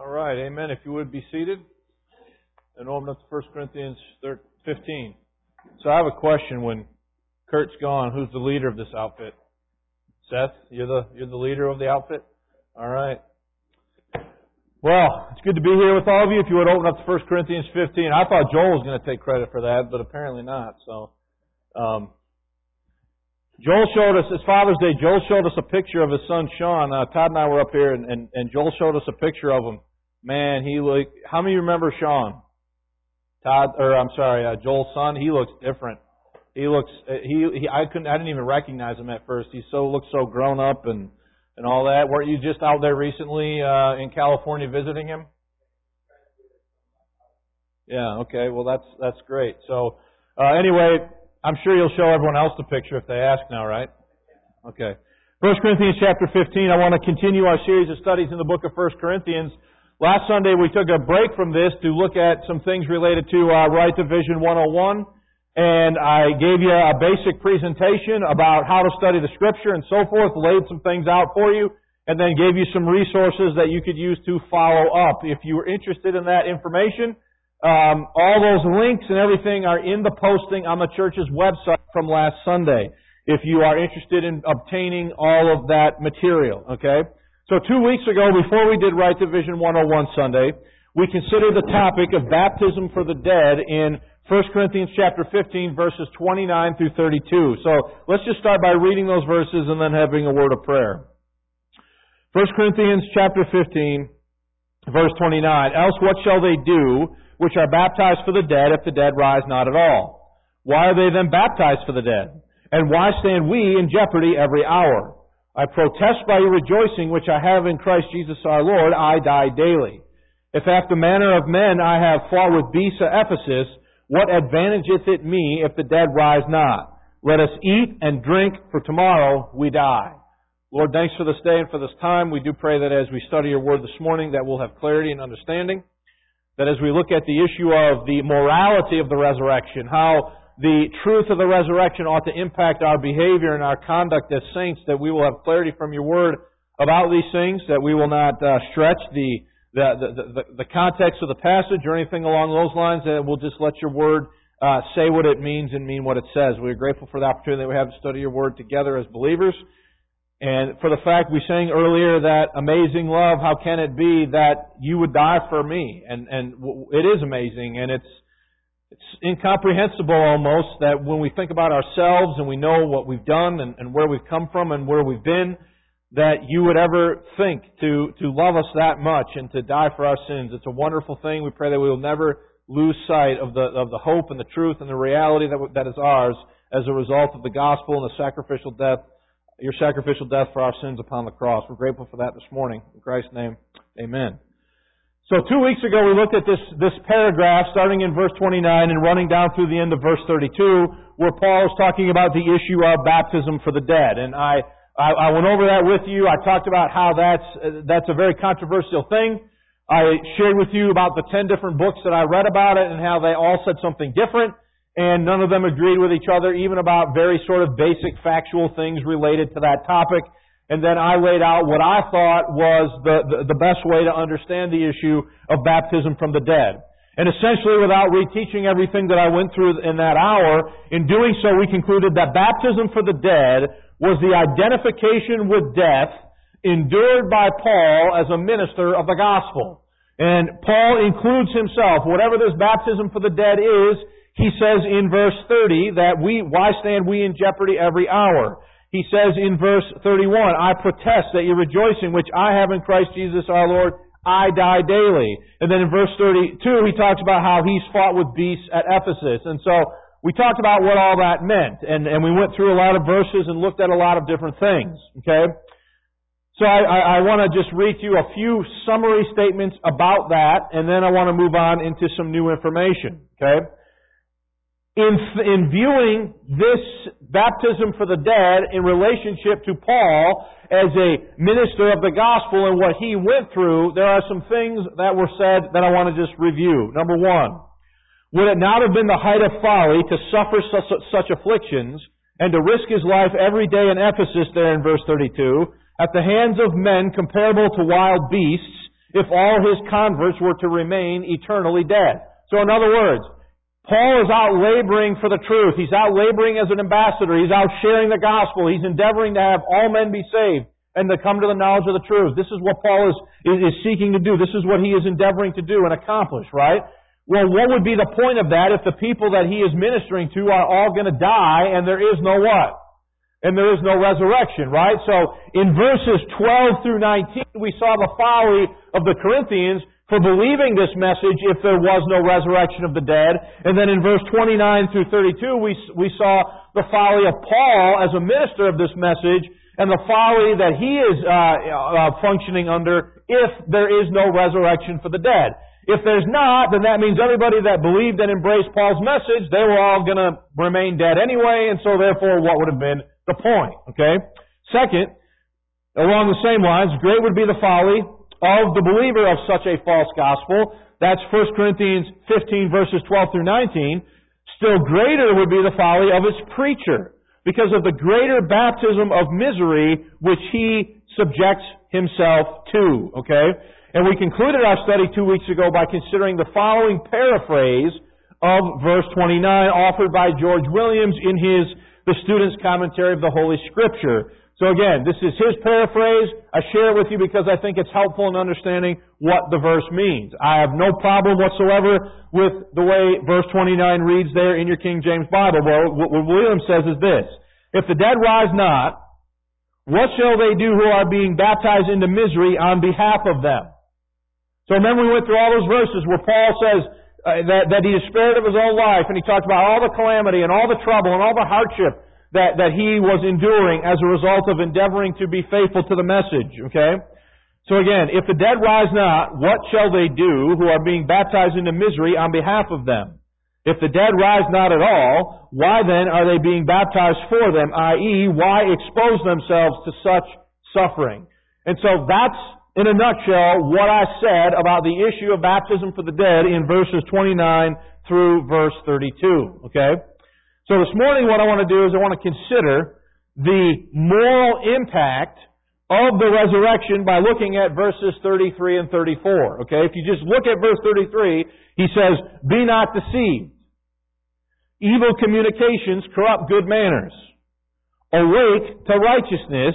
right, amen. If you would be seated and open up to 1 Corinthians 15. So I have a question. When Kurt's gone, who's the leader of this outfit? Seth, you're the leader of the outfit? All right. Well, it's good to be here with all of you. If you would open up to 1 Corinthians 15. I thought Joel was going to take credit for that, but apparently not. So, Joel showed us, it's Father's Day, Joel showed us a picture of his son Sean. Todd and I were up here, and Joel showed us a picture of him. Man, how many of you remember Sean? Joel's son. He looks different. I didn't even recognize him at first. He looks so grown up and all that. Weren't you just out there recently in California visiting him? Yeah, okay. Well, that's great. So, anyway, I'm sure you'll show everyone else the picture if they ask now, right? Okay. 1 Corinthians chapter 15, I want to continue our series of studies in the book of 1 Corinthians. Last Sunday we took a break from this to look at some things related to Right Division 101, and I gave you a basic presentation about how to study the Scripture and so forth, laid some things out for you, and then gave you some resources that you could use to follow up. If you were interested in that information, all those links and everything are in the posting on the church's website from last Sunday, if you are interested in obtaining all of that material, okay? So 2 weeks ago, before we did Right Division 101 Sunday, we considered the topic of baptism for the dead in 1 Corinthians chapter 15, verses 29 through 32. So let's just start by reading those verses and then having a word of prayer. 1 Corinthians chapter 15, verse 29. Else what shall they do which are baptized for the dead, if the dead rise not at all? Why are they then baptized for the dead? And why stand we in jeopardy every hour? I protest by your rejoicing which I have in Christ Jesus our Lord, I die daily. If after the manner of men I have fought with beasts at Ephesus, what advantageth it me if the dead rise not? Let us eat and drink, for tomorrow we die. Lord, thanks for this day and for this time. We do pray that as we study your word this morning, that we'll have clarity and understanding. That as we look at the issue of the morality of the resurrection, how the truth of the resurrection ought to impact our behavior and our conduct as saints, that we will have clarity from your word about these things, that we will not stretch the context of the passage or anything along those lines, that we'll just let your word say what it means and mean what it says. We are grateful for the opportunity that we have to study your word together as believers. And for the fact we sang earlier that amazing love, how can it be that you would die for me? And it is amazing, and it's incomprehensible almost that when we think about ourselves and we know what we've done and where we've come from and where we've been, that you would ever think to love us that much and to die for our sins. It's a wonderful thing. We pray that we will never lose sight of the hope and the truth and the reality that is ours as a result of the gospel and the sacrificial death, your sacrificial death for our sins upon the cross. We're grateful for that this morning. In Christ's name, amen. So 2 weeks ago we looked at this paragraph starting in verse 29 and running down through the end of verse 32, where Paul is talking about the issue of baptism for the dead. And I went over that with you. I talked about how that's a very controversial thing. I shared with you about the 10 different books that I read about it and how they all said something different. And none of them agreed with each other, even about very sort of basic factual things related to that topic. And then I laid out what I thought was the best way to understand the issue of baptism from the dead. And essentially, without reteaching everything that I went through in that hour, in doing so we concluded that baptism for the dead was the identification with death endured by Paul as a minister of the gospel. And Paul includes himself, whatever this baptism for the dead is. He says in verse 30 that why stand we in jeopardy every hour? He says in verse 31, I protest that your rejoicing which I have in Christ Jesus our Lord, I die daily. And then in verse 32, he talks about how he's fought with beasts at Ephesus. And so we talked about what all that meant. And we went through a lot of verses and looked at a lot of different things. Okay? So I want to just read to you a few summary statements about that, and then I want to move on into some new information. Okay? In viewing this baptism for the dead in relationship to Paul as a minister of the gospel and what he went through, there are some things that were said that I want to just review. Number one, would it not have been the height of folly to suffer such afflictions and to risk his life every day in Ephesus there in verse 32 at the hands of men comparable to wild beasts if all his converts were to remain eternally dead. So in other words, Paul is out laboring for the truth. He's out laboring as an ambassador. He's out sharing the gospel. He's endeavoring to have all men be saved and to come to the knowledge of the truth. This is what Paul is seeking to do. This is what he is endeavoring to do and accomplish, right? Well, what would be the point of that if the people that he is ministering to are all going to die and there is no what? And there is no resurrection, right? So in verses 12 through 19, we saw the folly of the Corinthians for believing this message if there was no resurrection of the dead. And then in verse 29 through 32, we saw the folly of Paul as a minister of this message and the folly that he is functioning under if there is no resurrection for the dead. If there's not, then that means everybody that believed and embraced Paul's message, they were all going to remain dead anyway, and so therefore what would have been the point, okay? Second, along the same lines, great would be the folly of the believer of such a false gospel. That's 1 Corinthians 15 verses 12 through 19. Still greater would be the folly of its preacher because of the greater baptism of misery which he subjects himself to, okay? And we concluded our study 2 weeks ago by considering the following paraphrase of verse 29 offered by George Williams in the Student's Commentary of the Holy Scripture. So again, this is his paraphrase. I share it with you because I think it's helpful in understanding what the verse means. I have no problem whatsoever with the way verse 29 reads there in your King James Bible. Well, what Williams says is this: if the dead rise not, what shall they do who are being baptized into misery on behalf of them? So remember we went through all those verses where Paul says that he is spared of his own life, and he talked about all the calamity and all the trouble and all the hardship that he was enduring as a result of endeavoring to be faithful to the message, okay? So again, if the dead rise not, what shall they do who are being baptized into misery on behalf of them? If the dead rise not at all, why then are they being baptized for them, i.e., why expose themselves to such suffering? And so that's, in a nutshell, what I said about the issue of baptism for the dead in verses 29 through verse 32. Okay? So this morning what I want to do is I want to consider the moral impact of the resurrection by looking at verses 33 and 34. Okay? If you just look at verse 33, he says, "Be not deceived. Evil communications corrupt good manners. Awake to righteousness,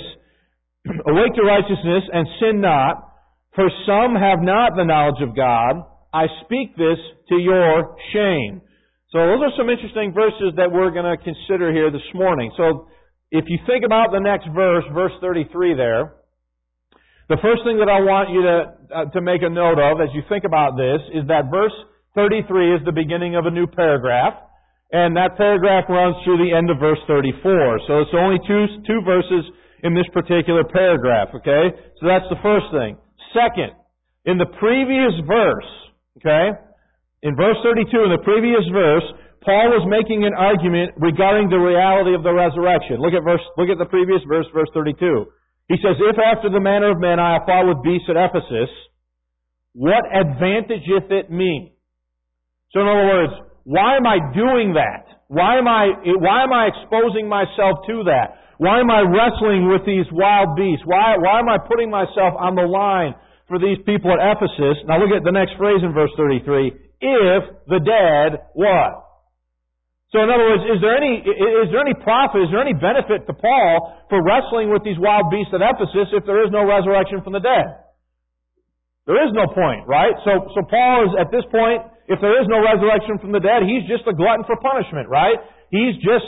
and sin not, for some have not the knowledge of God. I speak this to your shame." So those are some interesting verses that we're going to consider here this morning. So if you think about the next verse, verse 33 there, the first thing that I want you to make a note of as you think about this is that verse 33 is the beginning of a new paragraph, and that paragraph runs through the end of verse 34. So it's only two verses in this particular paragraph, okay? So that's the first thing. Second, in the previous verse, okay, in verse 32, in the previous verse, Paul was making an argument regarding the reality of the resurrection. Look at the previous verse, verse 32. He says, "If after the manner of men I have fought with beasts at Ephesus, what advantageth it me?" So in other words, why am I doing that? Why am I exposing myself to that? Why am I wrestling with these wild beasts? Why am I putting myself on the line for these people at Ephesus? Now look at the next phrase in verse 33. If the dead what? So in other words, is there any profit, is there any benefit to Paul for wrestling with these wild beasts at Ephesus if there is no resurrection from the dead? There is no point, right? So Paul is at this point, if there is no resurrection from the dead, he's just a glutton for punishment, right? He's just,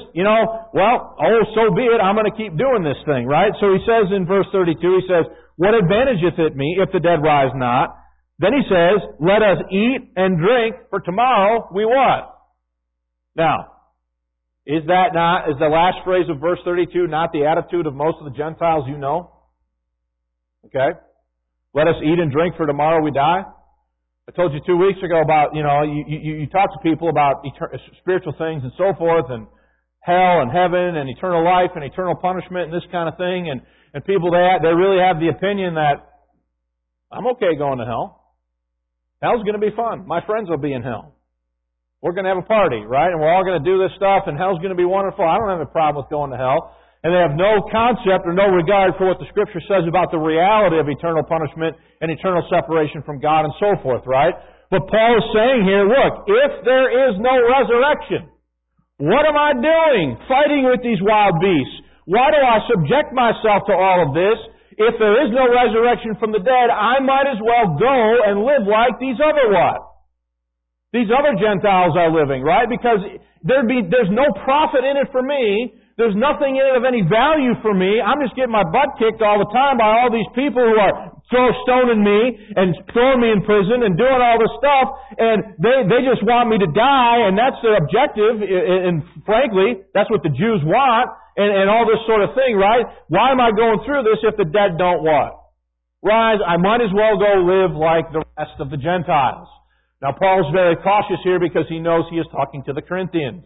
so be it, I'm going to keep doing this thing, right? So he says in verse 32, he says, "What advantageth it me if the dead rise not?" Then he says, "Let us eat and drink, for tomorrow we what?" Now, is the last phrase of verse 32 not the attitude of most of the Gentiles you know? Okay? Let us eat and drink, for tomorrow we die. I told you 2 weeks ago about, you talk to people about spiritual things and so forth, and hell and heaven and eternal life and eternal punishment and this kind of thing, and people, they really have the opinion that I'm okay going to hell. Hell's going to be fun. My friends will be in hell. We're going to have a party, right? And we're all going to do this stuff, and hell's going to be wonderful. I don't have a problem with going to hell. and they have no concept or no regard for what the Scripture says about the reality of eternal punishment and eternal separation from God and so forth, right? But Paul is saying here, look, if there is no resurrection, what am I doing fighting with these wild beasts? Why do I subject myself to all of this? If there is no resurrection from the dead, I might as well go and live like these other what? These other Gentiles are living, right? Because there's no profit in it for me. There's nothing in it of any value for me. I'm just getting my butt kicked all the time by all these people who are stoning me and throwing me in prison and doing all this stuff, and they just want me to die, and that's their objective, and frankly, that's what the Jews want, and all this sort of thing, right? Why am I going through this if the dead don't what? Rise, I might as well go live like the rest of the Gentiles. Now, Paul's very cautious here because he knows he is talking to the Corinthians.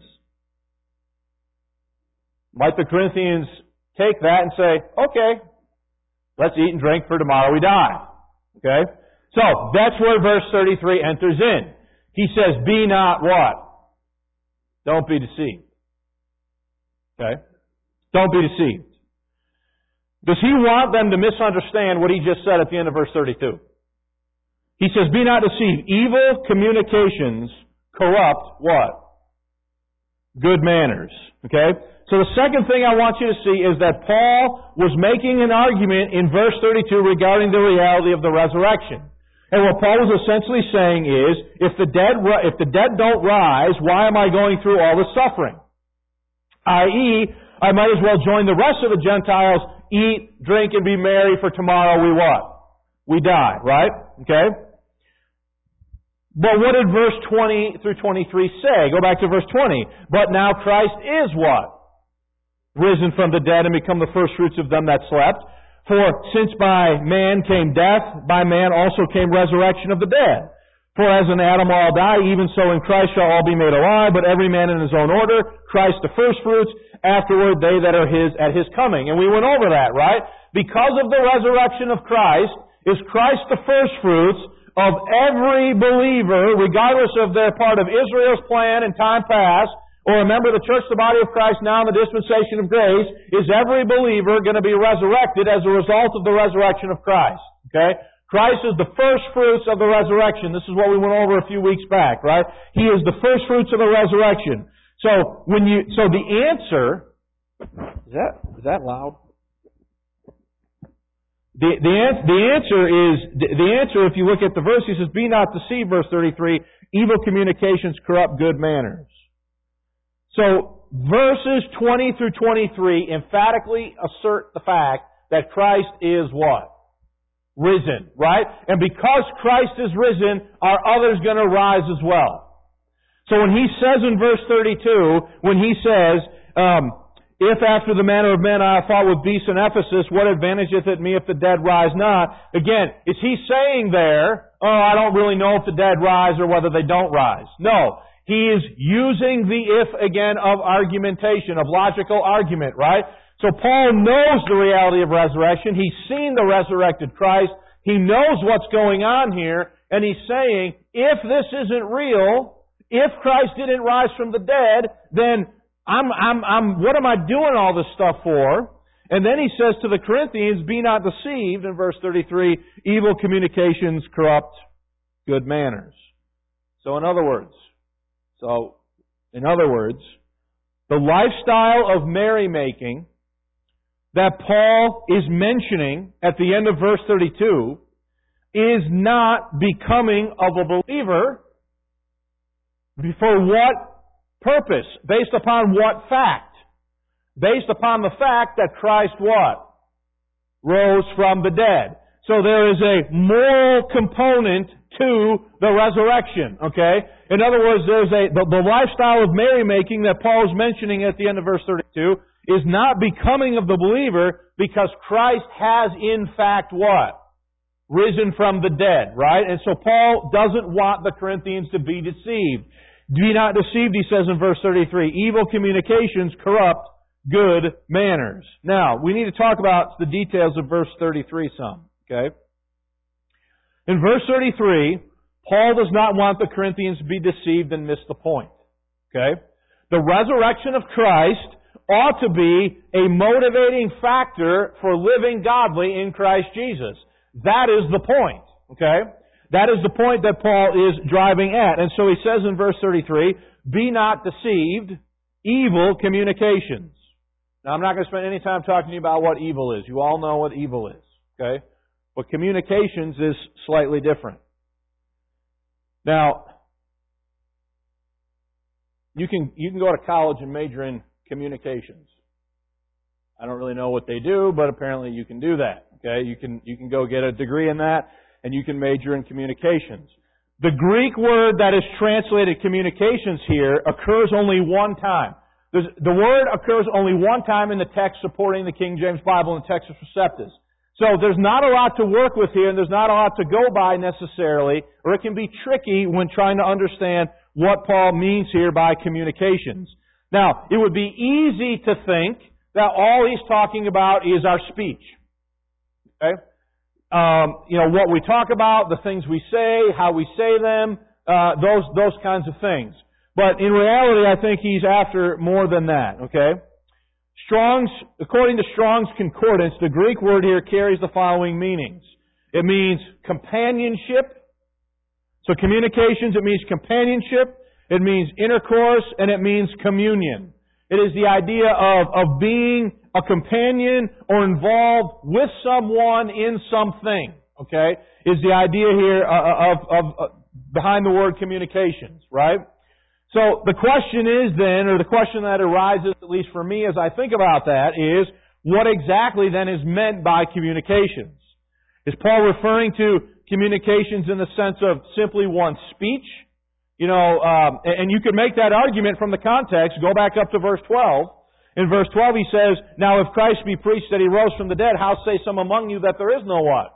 Might the Corinthians take that and say, okay, let's eat and drink for tomorrow we die. Okay? So, that's where verse 33 enters in. He says, be not what? Don't be deceived. Okay? Don't be deceived. Does he want them to misunderstand what he just said at the end of verse 32? He says, be not deceived. Evil communications corrupt what? Good manners. Okay? So the second thing I want you to see is that Paul was making an argument in verse 32 regarding the reality of the resurrection. And what Paul was essentially saying is, if the dead don't rise, why am I going through all this suffering? I.e., I might as well join the rest of the Gentiles, eat, drink, and be merry, for tomorrow we what? We die, right? Okay? But what did verse 20 through 23 say? Go back to verse 20. But now Christ is what? Risen from the dead and become the first fruits of them that slept. For since by man came death, by man also came resurrection of the dead. For as in Adam all die, even so in Christ shall all be made alive, but every man in his own order, Christ the first fruits, afterward they that are his at his coming. And we went over that, right? Because of the resurrection of Christ, is Christ the first fruits of every believer, regardless of their part of Israel's plan in time past, or remember the church, the body of Christ now in the dispensation of grace, is every believer going to be resurrected as a result of the resurrection of Christ. Okay? Christ is the first fruits of the resurrection. This is what we went over a few weeks back, right? He is the first fruits of the resurrection. So the answer, is that loud? The answer, if you look at the verse, he says, be not deceived, verse 33, evil communications corrupt good manners. So, verses 20 through 23 emphatically assert the fact that Christ is what? Risen, right? And because Christ is risen, are others going to rise as well? So when he says in verse 32, when he says, if after the manner of men I have fought with beasts in Ephesus, what advantageth it me if the dead rise not? Again, is he saying there, I don't really know if the dead rise or whether they don't rise? No. He is using the if again of argumentation, of logical argument, right? So Paul knows the reality of resurrection. He's seen the resurrected Christ. He knows what's going on here. And he's saying, if this isn't real, if Christ didn't rise from the dead, then what am I doing all this stuff for? And then he says to the Corinthians, be not deceived, in verse 33, evil communications corrupt good manners. So in other words, the lifestyle of merrymaking that Paul is mentioning at the end of verse 32 is not becoming of a believer. For what purpose? Based upon what fact? Based upon the fact that Christ what? Rose from the dead. So there is a moral component to the resurrection, okay? In other words, the lifestyle of merrymaking that Paul is mentioning at the end of verse 32 is not becoming of the believer because Christ has in fact what? Risen from the dead, right? And so Paul doesn't want the Corinthians to be deceived. Be not deceived, he says in verse 33, evil communications corrupt good manners. Now, we need to talk about the details of verse 33 some, okay? In verse 33, Paul does not want the Corinthians to be deceived and miss the point. Okay? The resurrection of Christ ought to be a motivating factor for living godly in Christ Jesus. That is the point, okay? That is the point that Paul is driving at. And so he says in verse 33, be not deceived, evil communications. Now I'm not going to spend any time talking to you about what evil is. You all know what evil is, okay? But communications is slightly different. Now, you can go to college and major in communications. I don't really know what they do, but apparently you can do that. Okay, you can go get a degree in that, and you can major in communications. The Greek word that is translated communications here occurs only one time. The word occurs only one time in the text supporting the King James Bible in Textus Receptus. So there's not a lot to work with here, and there's not a lot to go by necessarily, or it can be tricky when trying to understand what Paul means here by communications. Now, it would be easy to think that all he's talking about is our speech. Okay? What we talk about, the things we say, how we say them, those kinds of things. But in reality, I think he's after more than that. Okay? According to Strong's Concordance, the Greek word here carries the following meanings. It means companionship. So communications, it means companionship, it means intercourse, and it means communion. It is the idea of being a companion or involved with someone in something. Okay? Is the idea here of behind the word communications, right? So the question is then, or the question that arises, at least for me as I think about that, is what exactly then is meant by communications? Is Paul referring to communications in the sense of simply one's speech? And you could make that argument from the context. Go back up to verse 12. In verse 12 he says, now if Christ be preached that he rose from the dead, how say some among you that there is no what?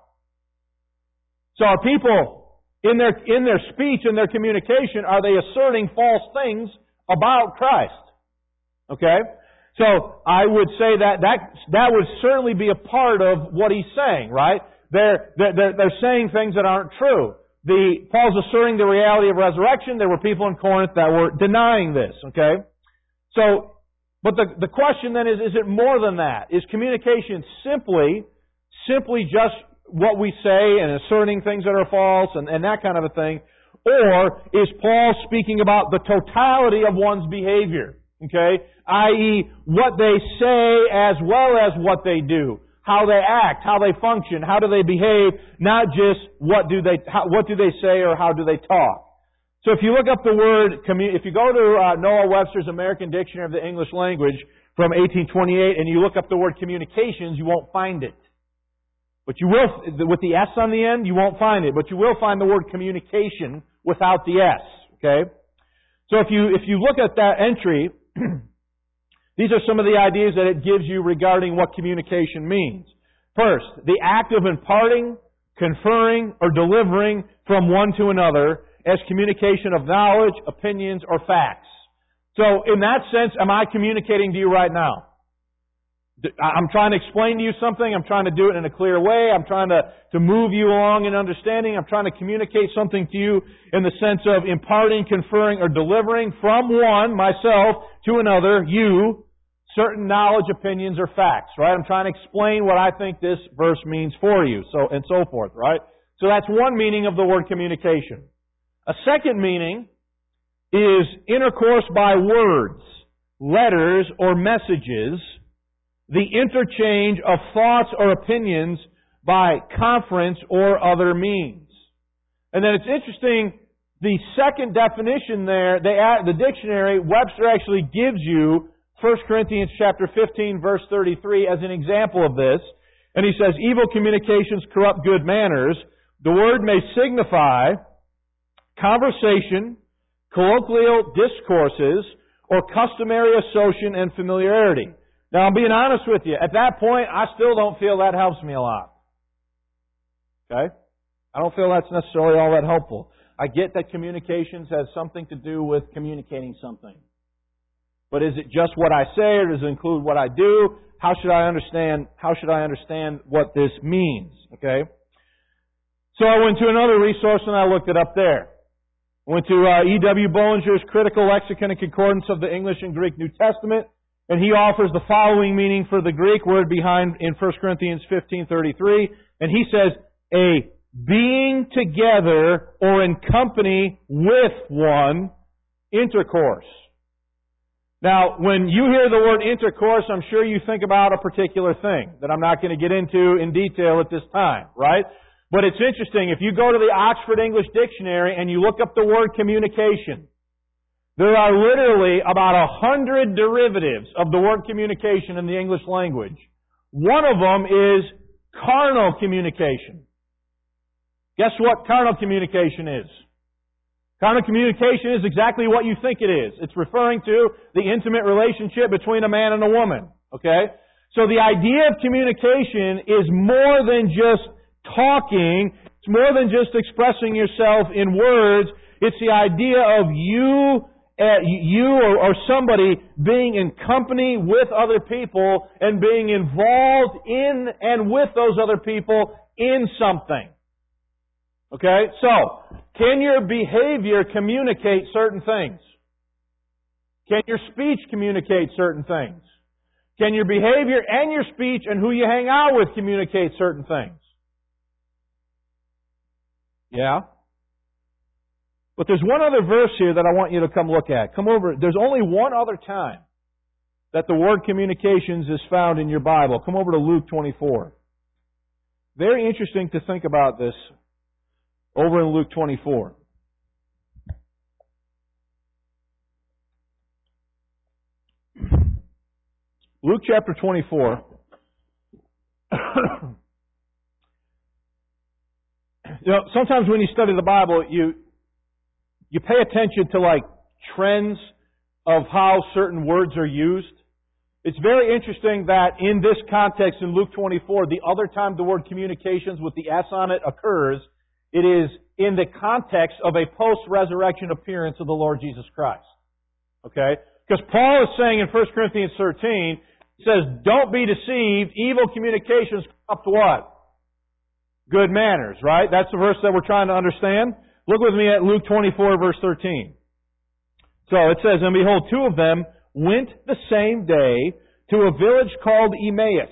So are people in their speech and their communication, are they asserting false things about Christ? Okay? So I would say that would certainly be a part of what he's saying, right? They're saying things that aren't true. Paul's asserting the reality of resurrection. There were people in Corinth that were denying this, okay? So, but the question then is it more than that? Is communication simply just what we say and asserting things that are false and that kind of a thing? Or is Paul speaking about the totality of one's behavior? Okay? I.e., what they say as well as what they do. How they act, how they function, how do they behave, not just what do they say or how do they talk. So if you look up the word, if you go to Noah Webster's American Dictionary of the English Language from 1828 and you look up the word communications, you won't find it. But you will, with the S on the end, you won't find it. But you will find the word communication without the S. Okay? So if you look at that entry, these are some of the ideas that it gives you regarding what communication means. First, the act of imparting, conferring, or delivering from one to another as communication of knowledge, opinions, or facts. So in that sense, am I communicating to you right now? I'm trying to explain to you something. I'm trying to do it in a clear way. I'm trying to move you along in understanding. I'm trying to communicate something to you in the sense of imparting, conferring, or delivering from one, myself, to another, you, certain knowledge, opinions, or facts, right? I'm trying to explain what I think this verse means for you, so and so forth, right? So that's one meaning of the word communication. A second meaning is intercourse by words, letters, or messages, the interchange of thoughts or opinions by conference or other means. And then it's interesting, the second definition there, the dictionary, Webster actually gives you 1 Corinthians chapter 15, verse 33 as an example of this. And he says, evil communications corrupt good manners. The word may signify conversation, colloquial discourses, or customary association and familiarity. Now, I'm being honest with you. At that point, I still don't feel that helps me a lot. Okay? I don't feel that's necessarily all that helpful. I get that communications has something to do with communicating something. But is it just what I say, or does it include what I do? How should I understand what this means? Okay? So I went to another resource and I looked it up there. I went to E.W. Bullinger's Critical Lexicon and Concordance of the English and Greek New Testament. And he offers the following meaning for the Greek word behind in 1 Corinthians 15:33. And he says, a being together or in company with one, intercourse. Now, when you hear the word intercourse, I'm sure you think about a particular thing that I'm not going to get into in detail at this time, right? But it's interesting. If you go to the Oxford English Dictionary and you look up the word communication, there are literally about 100 derivatives of the word communication in the English language. One of them is carnal communication. Guess what carnal communication is? Carnal communication is exactly what you think it is. It's referring to the intimate relationship between a man and a woman. Okay? So the idea of communication is more than just talking. It's more than just expressing yourself in words. It's the idea of you or somebody being in company with other people and being involved in and with those other people in something. Okay? So, can your behavior communicate certain things? Can your speech communicate certain things? Can your behavior and your speech and who you hang out with communicate certain things? Yeah? But there's one other verse here that I want you to come look at. Come over. There's only one other time that the word communications is found in your Bible. Come over to Luke 24. Very interesting to think about this over in Luke 24. Luke chapter 24. Sometimes when you study the Bible, you pay attention to like trends of how certain words are used. It's very interesting that in this context in Luke 24, the other time the word communications with the S on it occurs, it is in the context of a post-resurrection appearance of the Lord Jesus Christ. Okay? Because Paul is saying in 1 Corinthians 13, he says, don't be deceived, evil communications come up to what? Good manners, right? That's the verse that we're trying to understand. Look with me at Luke 24, verse 13. So it says, and behold, two of them went the same day to a village called Emmaus,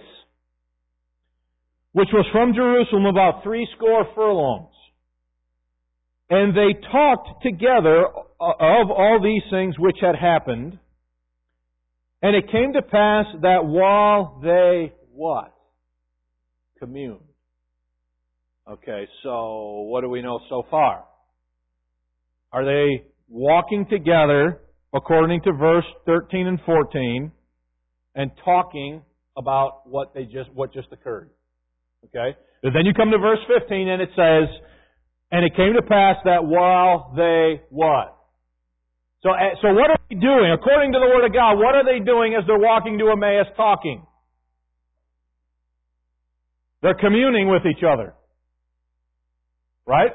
which was from Jerusalem about 80 furlongs. And they talked together of all these things which had happened. And it came to pass that while they, what? Communed. Okay, so what do we know so far? Are they walking together, according to verse 13 and 14, and talking about what just occurred? Okay? But then you come to verse 15 and it says, and it came to pass that while they what? So what are they doing? According to the Word of God, what are they doing as they're walking to Emmaus talking? They're communing with each other. Right?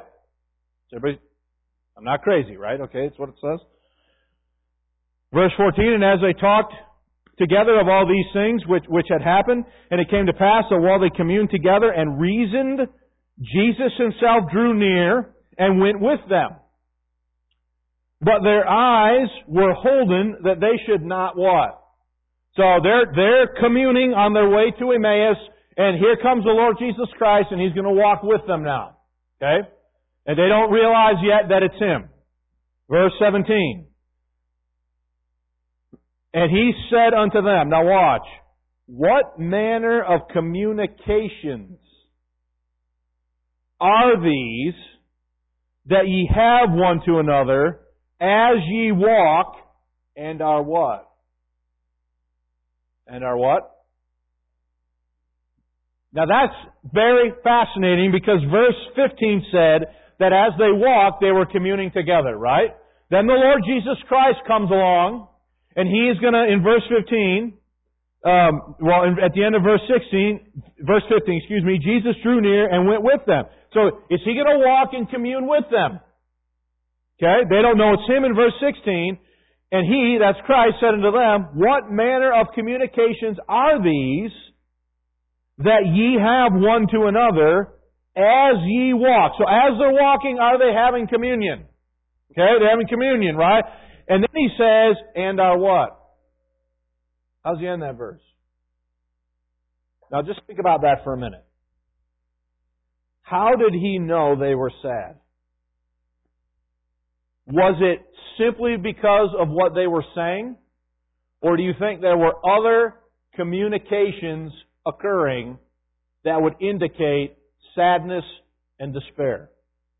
I'm not crazy, right? Okay, that's what it says. Verse 14, and as they talked together of all these things which had happened, and it came to pass that while they communed together and reasoned, Jesus himself drew near and went with them. But their eyes were holden that they should not what? So they're communing on their way to Emmaus, and here comes the Lord Jesus Christ, and He's going to walk with them now. Okay? And they don't realize yet that it's Him. Verse 17. And He said unto them, now watch, what manner of communications are these that ye have one to another as ye walk and are what? And are what? Now that's very fascinating because verse 15 said that as they walked, they were communing together, right? Then the Lord Jesus Christ comes along, and He's going to, in verse 15, at the end of verse 15, Jesus drew near and went with them. So is He going to walk and commune with them? Okay, they don't know it's Him in verse 16. And He, that's Christ, said unto them, what manner of communications are these that ye have one to another as ye walk? So as they're walking, are they having communion? Okay, they're having communion, right? And then He says, and are what? How's he end that verse? Now just think about that for a minute. How did he know they were sad? Was it simply because of what they were saying? Or do you think there were other communications occurring that would indicate sadness and despair?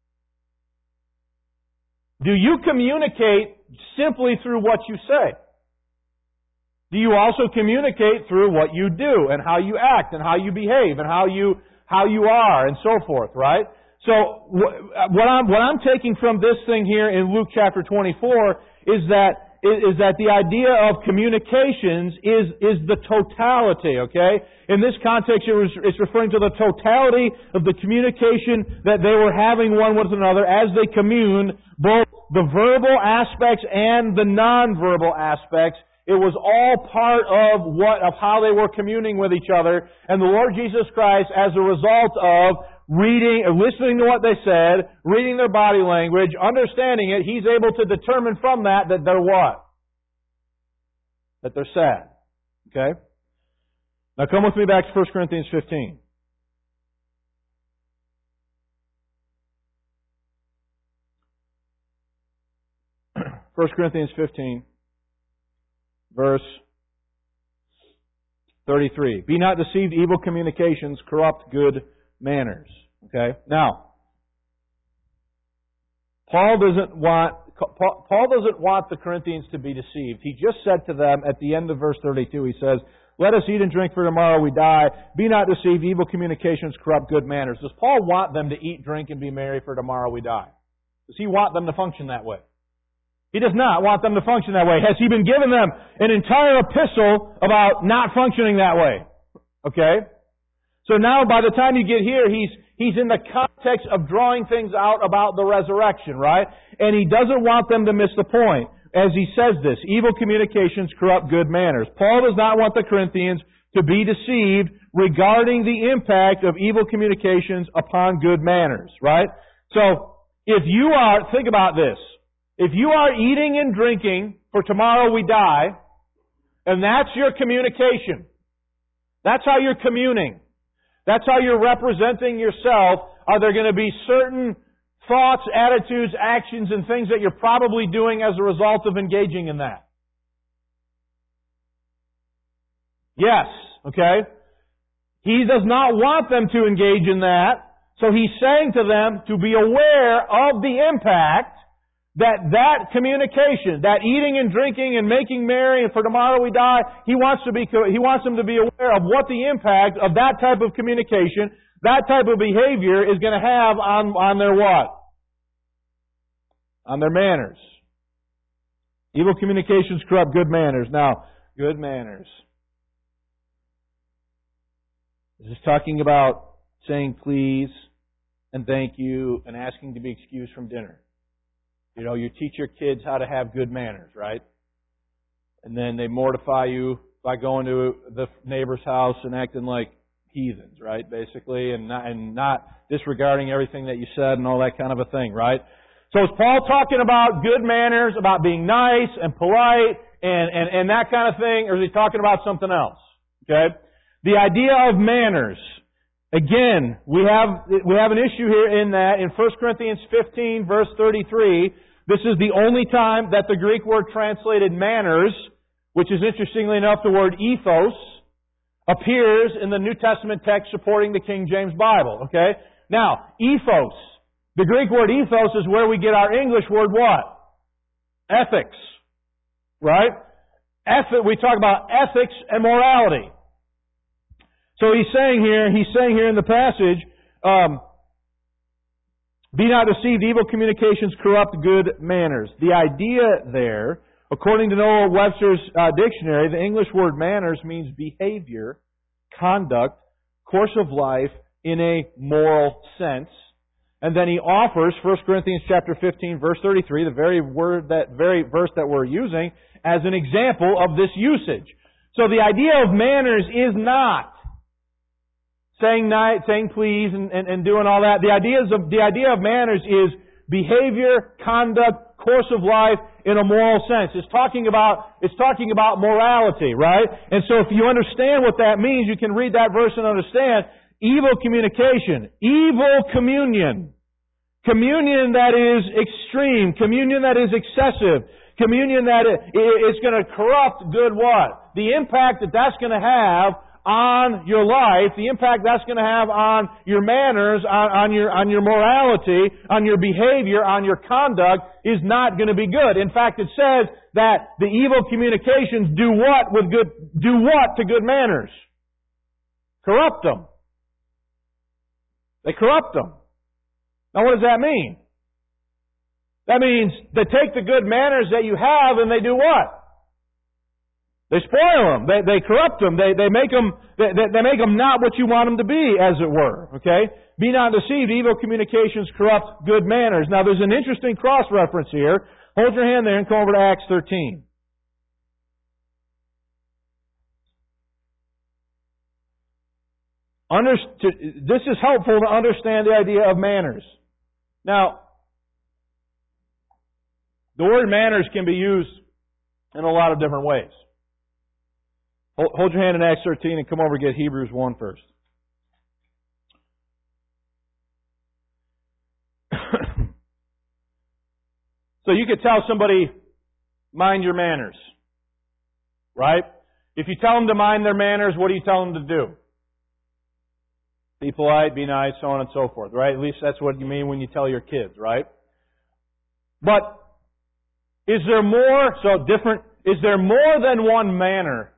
Do you communicate simply through what you say? Do you also communicate through what you do and how you act and how you behave and how you are and so forth, right? So what I'm taking from this thing here in Luke chapter 24 is that the idea of communications is the totality, okay? In this context, it's referring to the totality of the communication that they were having one with another as they communed, both the verbal aspects and the nonverbal aspects. It was all part of how they were communing with each other. And the Lord Jesus Christ, as a result of reading or listening to what they said, reading their body language, understanding it, He's able to determine from that they're what? That they're sad. Okay? Now come with me back to 1 Corinthians 15. First Corinthians 15, verse 33. Be not deceived, evil communications corrupt good manners. Okay? Now, Paul doesn't want the Corinthians to be deceived. He just said to them at the end of verse 32, he says, let us eat and drink, for tomorrow we die. Be not deceived, evil communications corrupt good manners. Does Paul want them to eat, drink, and be merry, for tomorrow we die? Does he want them to function that way? He does not want them to function that way. Has he been giving them an entire epistle about not functioning that way? Okay? So now by the time you get here, he's in the context of drawing things out about the resurrection, right? And he doesn't want them to miss the point. As he says this, evil communications corrupt good manners. Paul does not want the Corinthians to be deceived regarding the impact of evil communications upon good manners, right? So, think about this. If you are eating and drinking, for tomorrow we die, and that's your communication, that's how you're communing, that's how you're representing yourself, are there going to be certain thoughts, attitudes, actions, and things that you're probably doing as a result of engaging in that? Yes, okay? He does not want them to engage in that, so he's saying to them to be aware of the impact that communication, that eating and drinking and making merry and for tomorrow we die, he wants them to be aware of what the impact of that type of communication, that type of behavior is going to have on their what? On their manners. Evil communications corrupt good manners. Now, good manners. This is talking about saying please and thank you and asking to be excused from dinner. You know, you teach your kids how to have good manners, right? And then they mortify you by going to the neighbor's house and acting like heathens, right? Basically, and not disregarding everything that you said and all that kind of a thing, right? So is Paul talking about good manners, about being nice and polite and that kind of thing, or is he talking about something else? Okay? The idea of manners. Again, we have an issue here in that in 1 Corinthians 15 verse 33, this is the only time that the Greek word translated manners, which is interestingly enough the word ethos, appears in the New Testament text supporting the King James Bible. Okay? Now, ethos. The Greek word ethos is where we get our English word what? Ethics. Right? We talk about ethics and morality. So he's saying here in the passage, be not deceived, evil communications corrupt good manners. The idea there, according to Noah Webster's dictionary, the English word manners means behavior, conduct, course of life in a moral sense. And then he offers 1 Corinthians chapter 15 verse 33, the very verse that we're using, as an example of this usage. So the idea of manners is not saying please and doing all that. The idea of manners is behavior, conduct, course of life in a moral sense. It's talking about morality, right? And so if you understand what that means, you can read that verse and understand evil communication, evil communion, communion that is extreme, communion that is excessive, communion that is going to corrupt good what? The impact that that's going to have on your life, the impact that's going to have on your manners, on your morality, on your behavior, on your conduct is not going to be good. In fact, it says that the evil communications do what to good manners? Corrupt them. They corrupt them. Now what does that mean? That means they take the good manners that you have and they do what? They spoil them. They corrupt them. They make them not what you want them to be, as it were. Okay? Be not deceived. Evil communications corrupt good manners. Now there's an interesting cross-reference here. Hold your hand there and come over to Acts 13. This is helpful to understand the idea of manners. Now, the word manners can be used in a lot of different ways. Hold your hand in Acts 13 and come over and get Hebrews 1 first. So you could tell somebody, mind your manners. Right? If you tell them to mind their manners, what do you tell them to do? Be polite, be nice, so on and so forth, right? At least that's what you mean when you tell your kids, right? But is there more than one manner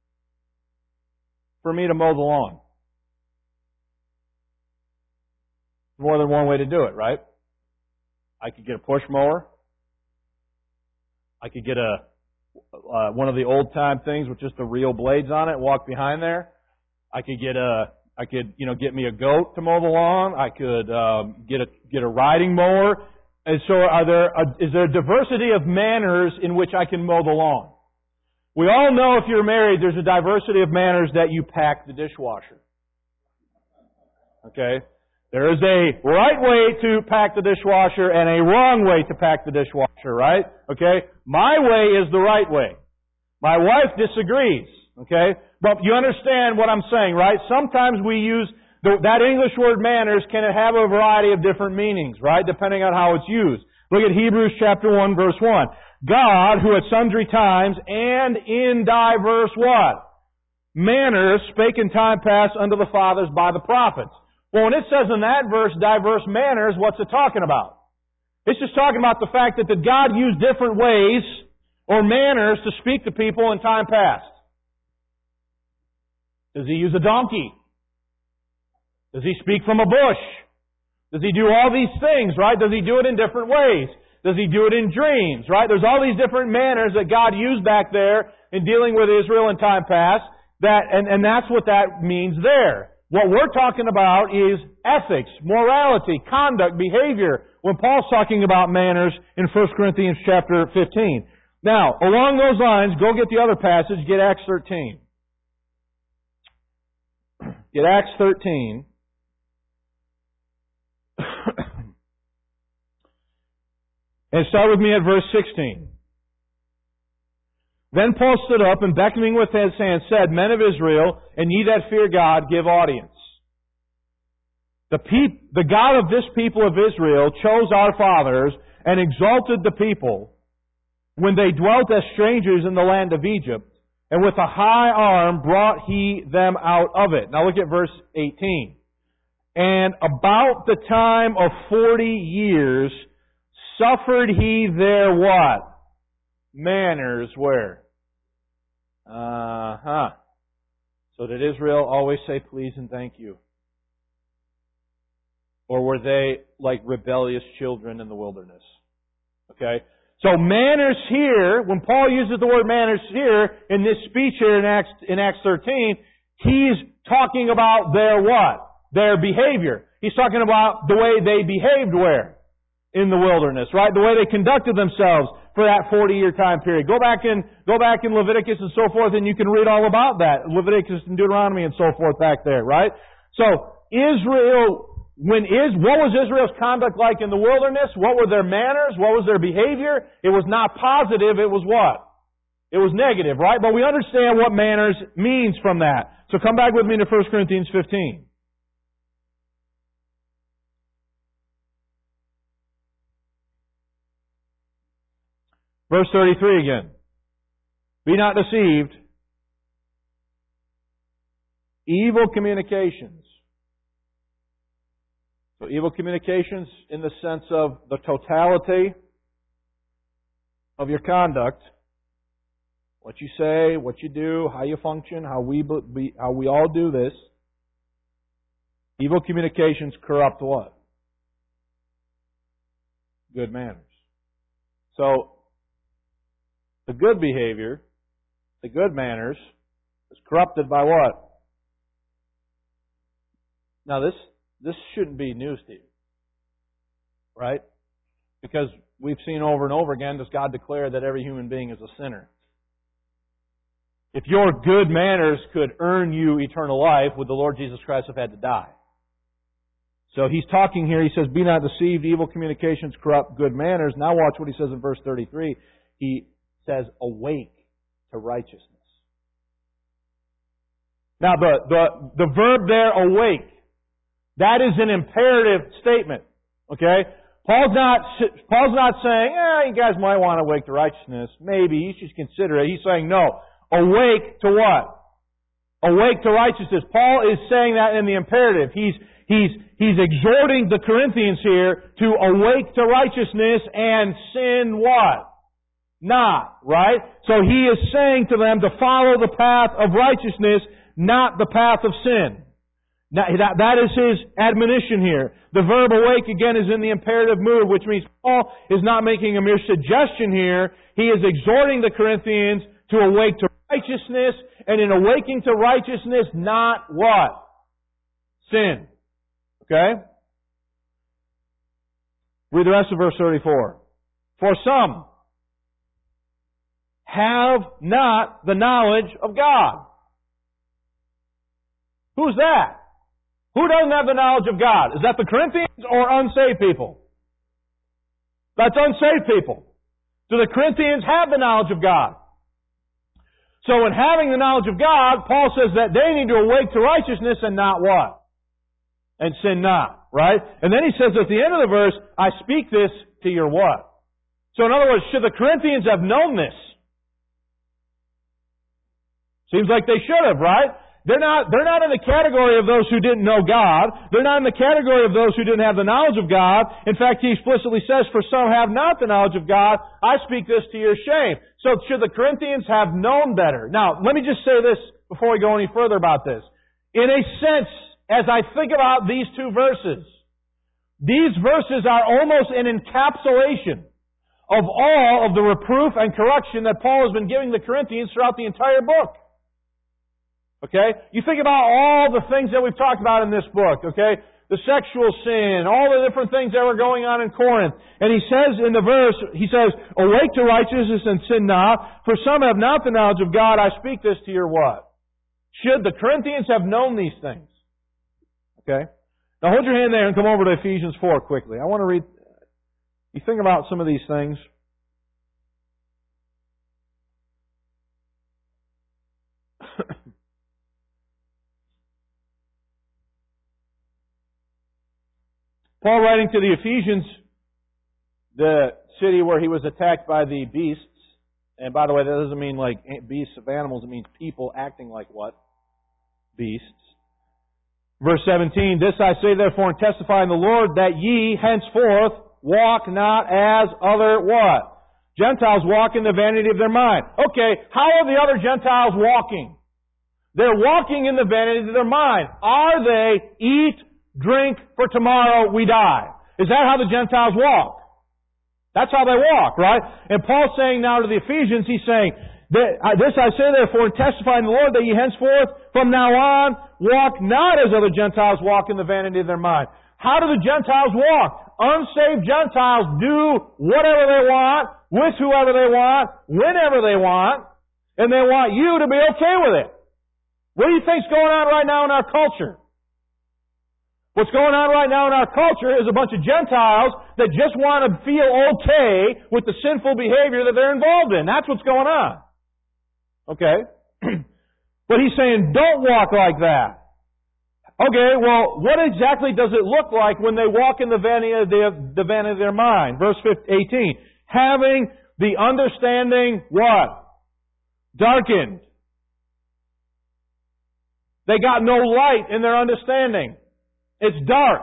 for me to mow the lawn? More than one way to do it, right? I could get a push mower. I could get one of the old time things with just the real blades on it, walk behind there. I could get me a goat to mow the lawn. I could get a riding mower. And so is there a diversity of manners in which I can mow the lawn? We all know if you're married, there's a diversity of manners that you pack the dishwasher. Okay? There is a right way to pack the dishwasher and a wrong way to pack the dishwasher, right? Okay? My way is the right way. My wife disagrees. Okay? But you understand what I'm saying, right? Sometimes we use that English word manners can have a variety of different meanings, right? Depending on how it's used. Look at Hebrews chapter 1 verse 1. God, who at sundry times and in diverse what? Manners spake in time past unto the fathers by the prophets. Well, when it says in that verse, diverse manners, what's it talking about? It's just talking about the fact that God used different ways or manners to speak to people in time past. Does He use a donkey? Does He speak from a bush? Does He do all these things, right? Does He do it in different ways? Does He do it in dreams, right? There's all these different manners that God used back there in dealing with Israel in time past, and that's what that means there. What we're talking about is ethics, morality, conduct, behavior, when Paul's talking about manners in 1 Corinthians chapter 15. Now, along those lines, go get the other passage, get Acts 13. Get Acts 13. And start with me at verse 16. Then Paul stood up and beckoning with his hand said, Men of Israel, and ye that fear God, give audience. The God of this people of Israel chose our fathers and exalted the people when they dwelt as strangers in the land of Egypt, and with a high arm brought He them out of it. Now look at verse 18. And about the time of 40 years suffered He their what? Manners where? So did Israel always say please and thank you? Or were they like rebellious children in the wilderness? Okay? So manners here, when Paul uses the word manners here, in this speech here in Acts 13, he's talking about their what? Their behavior. He's talking about the way they behaved where? In the wilderness, right? The way they conducted themselves for that 40-year time period. Go back in Leviticus and so forth, and you can read all about that. Leviticus and Deuteronomy and so forth back there, right? So Israel what was Israel's conduct like in the wilderness? What were their manners? What was their behavior? It was not positive, it was what? It was negative, right? But we understand what manners means from that. So come back with me to 1 Corinthians 15. Verse 33 again. Be not deceived. Evil communications. So evil communications in the sense of the totality of your conduct. What you say, what you do, how you function, how we all do this. Evil communications corrupt what? Good manners. So, the good behavior, the good manners, is corrupted by what? Now this shouldn't be news to you. Right? Because we've seen over and over again, does God declare that every human being is a sinner? If your good manners could earn you eternal life, would the Lord Jesus Christ have had to die? So He's talking here, He says, be not deceived, evil communications corrupt good manners. Now watch what He says in verse 33. He says, awake to righteousness. Now the verb there, awake, that is an imperative statement. Okay? Paul's not saying, you guys might want to awake to righteousness. Maybe, you should consider it. He's saying, no. Awake to what? Awake to righteousness. Paul is saying that in the imperative. He's exhorting the Corinthians here to awake to righteousness and sin what? Not, right? So he is saying to them to follow the path of righteousness, not the path of sin. Now, that is his admonition here. The verb awake again is in the imperative mood, which means Paul is not making a mere suggestion here. He is exhorting the Corinthians to awake to righteousness, and in awaking to righteousness, not what? Sin. Okay? Read the rest of verse 34. For some have not the knowledge of God. Who's that? Who doesn't have the knowledge of God? Is that the Corinthians or unsaved people? That's unsaved people. Do the Corinthians have the knowledge of God? So in having the knowledge of God, Paul says that they need to awake to righteousness and not what? And sin not, right? And then he says at the end of the verse, I speak this to your what? So in other words, should the Corinthians have known this? Seems like they should have, right? They're not in the category of those who didn't know God. They're not in the category of those who didn't have the knowledge of God. In fact, he explicitly says, for some have not the knowledge of God. I speak this to your shame. So should the Corinthians have known better? Now, let me just say this before we go any further about this. In a sense, as I think about these two verses, these verses are almost an encapsulation of all of the reproof and correction that Paul has been giving the Corinthians throughout the entire book. Okay? You think about all the things that we've talked about in this book, okay? The sexual sin, all the different things that were going on in Corinth. And he says in the verse, he says, awake to righteousness and sin not, for some have not the knowledge of God. I speak this to your what? Should the Corinthians have known these things? Okay? Now hold your hand there and come over to Ephesians 4 quickly. I want to read, you think about some of these things. Paul writing to the Ephesians, the city where he was attacked by the beasts, and by the way, that doesn't mean like beasts of animals, it means people acting like what? Beasts. Verse 17, this I say therefore and testify in the Lord, that ye henceforth walk not as other what? Gentiles walk in the vanity of their mind. Okay, how are the other Gentiles walking? They're walking in the vanity of their mind. Are they eat, drink, for tomorrow we die? Is that how the Gentiles walk? That's how they walk, right? And Paul's saying now to the Ephesians, he's saying, this I say therefore and testify in the Lord, that ye henceforth from now on walk not as other Gentiles walk in the vanity of their mind. How do the Gentiles walk? Unsaved Gentiles do whatever they want, with whoever they want, whenever they want, and they want you to be okay with it. What do you think's going on right now in our culture? What's going on right now in our culture is a bunch of Gentiles that just want to feel okay with the sinful behavior that they're involved in. That's what's going on. Okay? But he's saying, don't walk like that. Okay, well, what exactly does it look like when they walk in the vanity of their mind? Verse 18. Having the understanding, what? Darkened. They got no light in their understanding. It's dark.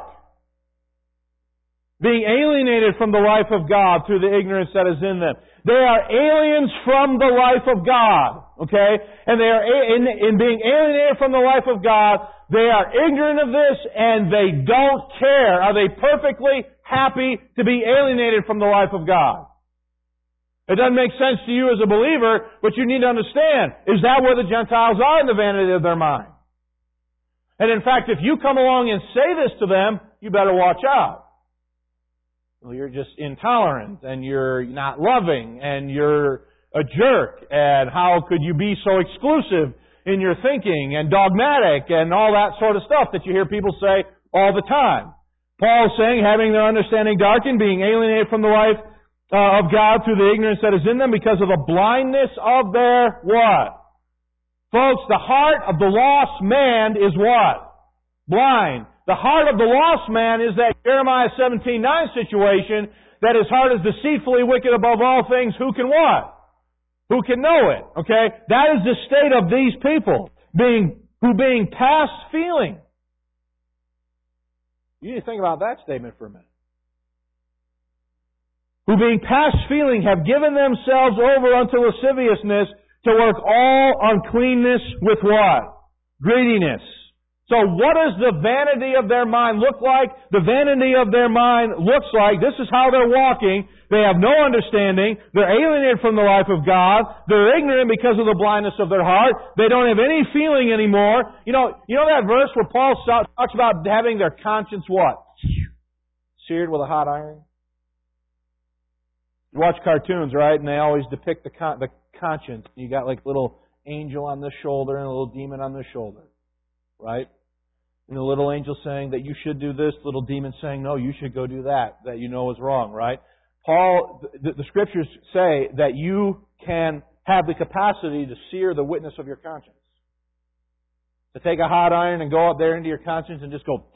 Being alienated from the life of God through the ignorance that is in them. They are aliens from the life of God. Okay? And they are in being alienated from the life of God, they are ignorant of this and they don't care. Are they perfectly happy to be alienated from the life of God? It doesn't make sense to you as a believer, but you need to understand, is that where the Gentiles are in the vanity of their mind? And in fact, if you come along and say this to them, you better watch out. Well, you're just intolerant, and you're not loving, and you're a jerk, and how could you be so exclusive in your thinking, and dogmatic, and all that sort of stuff that you hear people say all the time. Paul is saying, having their understanding darkened, being alienated from the life of God through the ignorance that is in them because of the blindness of their what? Folks, the heart of the lost man is what? Blind. The heart of the lost man is that Jeremiah 17:9 situation that his heart is deceitfully wicked above all things. Who can what? Who can know it? Okay? That is the state of these people, being past feeling. You need to think about that statement for a minute. Who being past feeling have given themselves over unto lasciviousness to work all uncleanness with what? Greediness. So what does the vanity of their mind look like? The vanity of their mind looks like, this is how they're walking. They have no understanding. They're alienated from the life of God. They're ignorant because of the blindness of their heart. They don't have any feeling anymore. You know that verse where Paul talks about having their conscience what? Seared with a hot iron? You watch cartoons, right? And they always depict the conscience. You got like a little angel on this shoulder and a little demon on this shoulder. Right? And the little angel saying that you should do this, little demon saying, no, you should go do that you know is wrong, right? Paul, the Scriptures say that you can have the capacity to sear the witness of your conscience. To take a hot iron and go up there into your conscience and just go,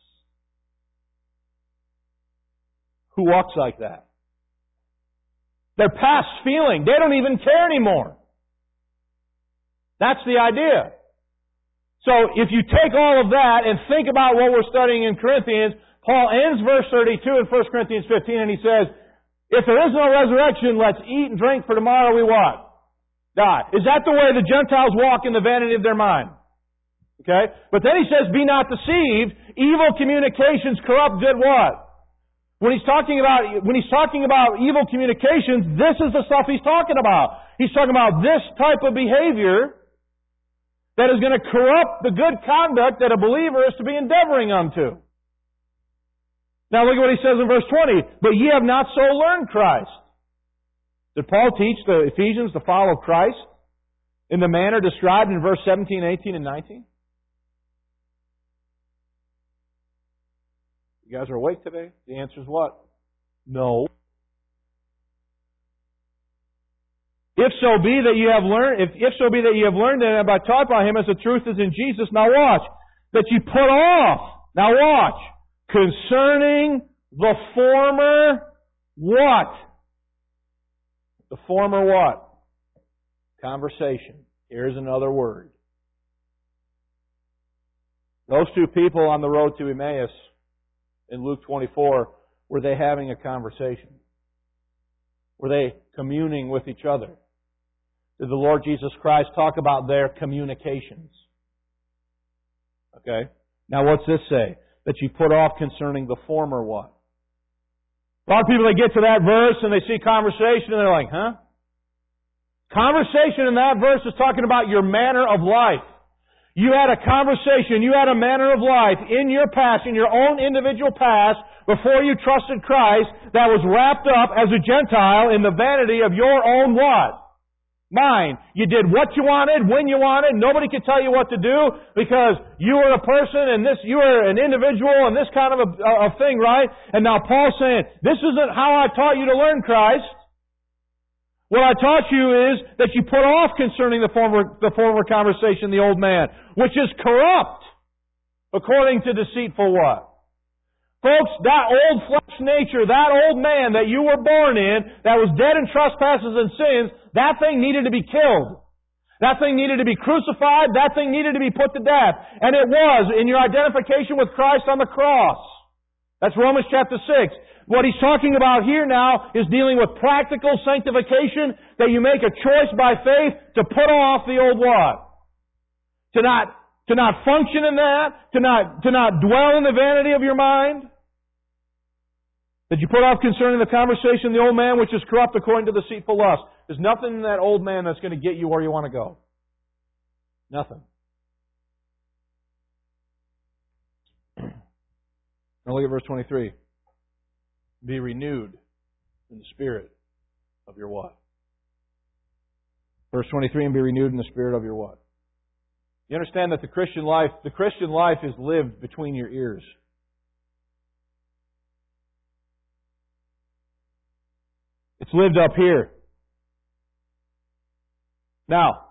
who walks like that? They're past feeling. They don't even care anymore. That's the idea. So if you take all of that and think about what we're studying in Corinthians, Paul ends verse 32 in 1 Corinthians 15 and he says, if there is no resurrection, let's eat and drink, for tomorrow we what? Die. Is that the way the Gentiles walk in the vanity of their mind? Okay? But then he says, be not deceived. Evil communications corrupt good what? When he's talking about evil communications, this is the stuff he's talking about. He's talking about this type of behavior that is going to corrupt the good conduct that a believer is to be endeavoring unto. Now look at what he says in verse 20. But ye have not so learned Christ. Did Paul teach the Ephesians to follow Christ in the manner described in verse 17, 18, and 19? You guys are awake today? The answer is what? No. If so be that you have learned and have been taught by him as the truth is in Jesus. Now watch. That you put off. Now watch. Concerning the former what? The former what? Conversation. Here's another word. Those two people on the road to Emmaus in Luke 24, were they having a conversation? Were they communing with each other? Did the Lord Jesus Christ talk about their communications? Okay. Now what's this say? That you put off concerning the former what? A lot of people, they get to that verse and they see conversation and they're like, huh? Conversation in that verse is talking about your manner of life. You had a conversation, you had a manner of life in your past, in your own individual past, before you trusted Christ, that was wrapped up as a Gentile in the vanity of your own what? Mine. You did what you wanted, when you wanted. Nobody could tell you what to do because you were a person and you were an individual and this kind of a thing, right? And now Paul's saying, this isn't how I taught you to learn Christ. What I taught you is that you put off concerning the former conversation, the old man, which is corrupt, according to deceitful what? Folks, that old flesh nature, that old man that you were born in, that was dead in trespasses and sins, that thing needed to be killed. That thing needed to be crucified. That thing needed to be put to death. And it was in your identification with Christ on the cross. That's Romans chapter 6. What he's talking about here now is dealing with practical sanctification, that you make a choice by faith to put off the old what? To not function in that, to not dwell in the vanity of your mind. That you put off concerning the conversation the old man, which is corrupt according to deceitful lust. There's nothing in that old man that's going to get you where you want to go. Nothing. Now look at verse 23. Be renewed in the spirit of your what? Verse 23, and be renewed in the spirit of your what? You understand that the Christian life is lived between your ears. It's lived up here. Now,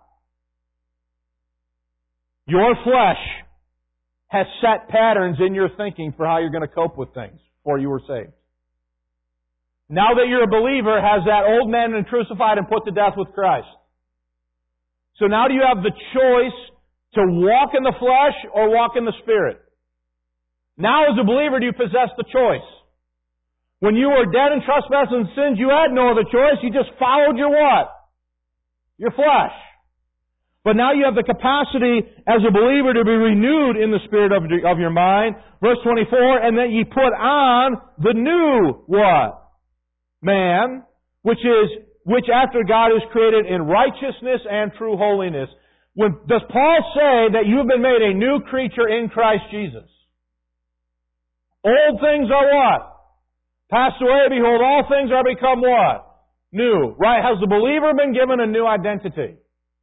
your flesh has set patterns in your thinking for how you're going to cope with things before you were saved. Now that you're a believer, has that old man been crucified and put to death with Christ? So now do you have the choice to walk in the flesh or walk in the Spirit? Now as a believer do you possess the choice? When you were dead in trespasses and sins, you had no other choice. You just followed your what? Your flesh. But now you have the capacity as a believer to be renewed in the spirit of your mind. Verse 24, and that ye put on the new what? Man, which after God is created in righteousness and true holiness. Does Paul say that you have been made a new creature in Christ Jesus? Old things are what? Passed away, behold, all things are become what? New. Right? Has the believer been given a new identity?